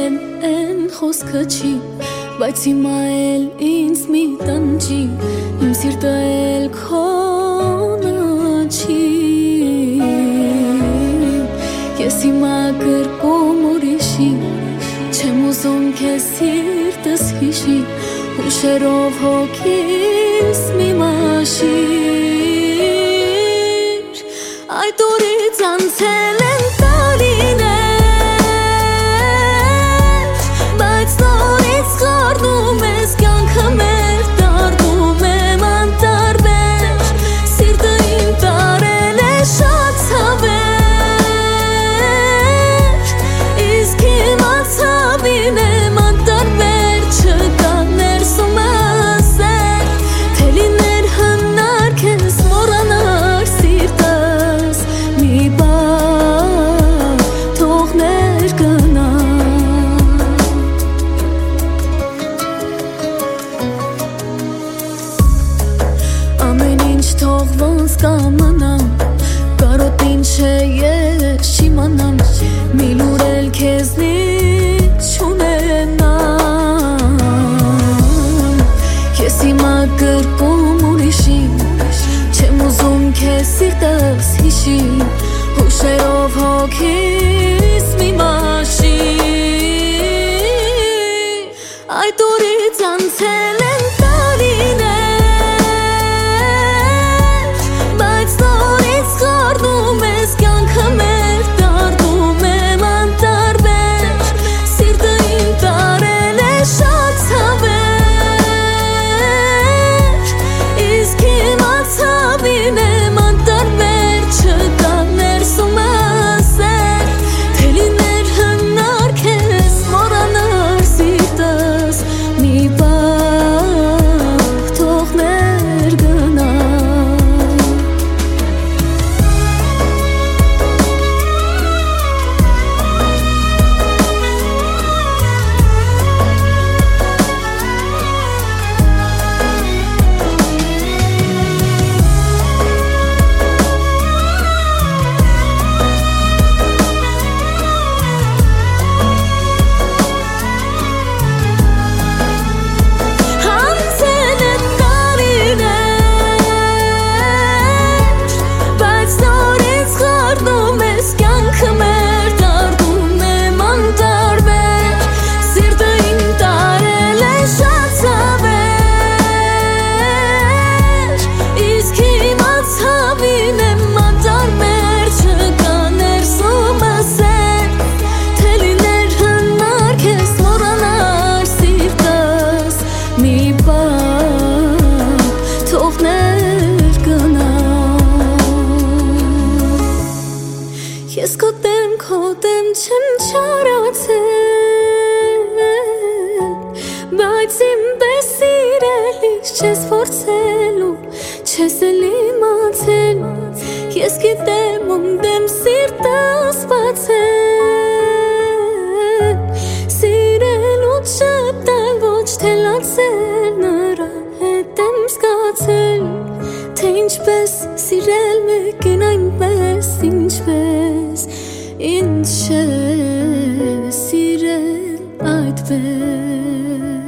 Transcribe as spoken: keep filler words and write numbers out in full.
են են խոսքը չի, բայց հիմա էլ ինձ մի տնջի, իմ սիրտը էլ քոնը չի, ես հիմա կրկում ուրիշի, չեմ ուզում քեզ սիրտս հիշի, հուշերով հոգիս մի մաշիր, այդ օրից անցել են տարիներ, բայց նորից խառնում ես կյանքը մեր, դառնում եմ անտարբեր, սիրտը իմ տարել է շատ ցավեր, իսկ հիմա ցավին եմ անտարբեր, չկա ներսումս սեր, թե լիներ հնար քեզ մոռանար սիրտս, մի բան թողներ գնա, ամեն ինչ թող ոնց կամնա, կարոտին չէ ես չիմանամ, մի լուր էլ քեզնից չունենամ, ես հիմա կրկում ուրիշի, չեմ ուզում քեզ սիրտս հիշի, հուշերով հոգիս մի մաշիր, այդ օրից անցել են տարիներ, բայց նորից խառնում ես կյանքը մեր, դառնում եմ անտարբեր, սիրտը իմ տարել է շատ ցավեր, իսկ հիմա ցավին եմ անտարբեր, չկա ներսումս սեր, թե լիներ հնար քեզ մոռանար սիրտս, մի բան թողներ գնա, ես քո դեմ քո դեմ չեմ չարացել, բայց իմ պես սիրելիս չես փորձելու, չես էլ իմացել, ես գիտեմ ում դեմ սիրտս բացել, սիրելու չտալ ոչ թե լացել, նրա հետ եմ զգացել, թե ինչպես սիրել մեկին այնպես, ինչպես ինձ չէ սիրել այդպես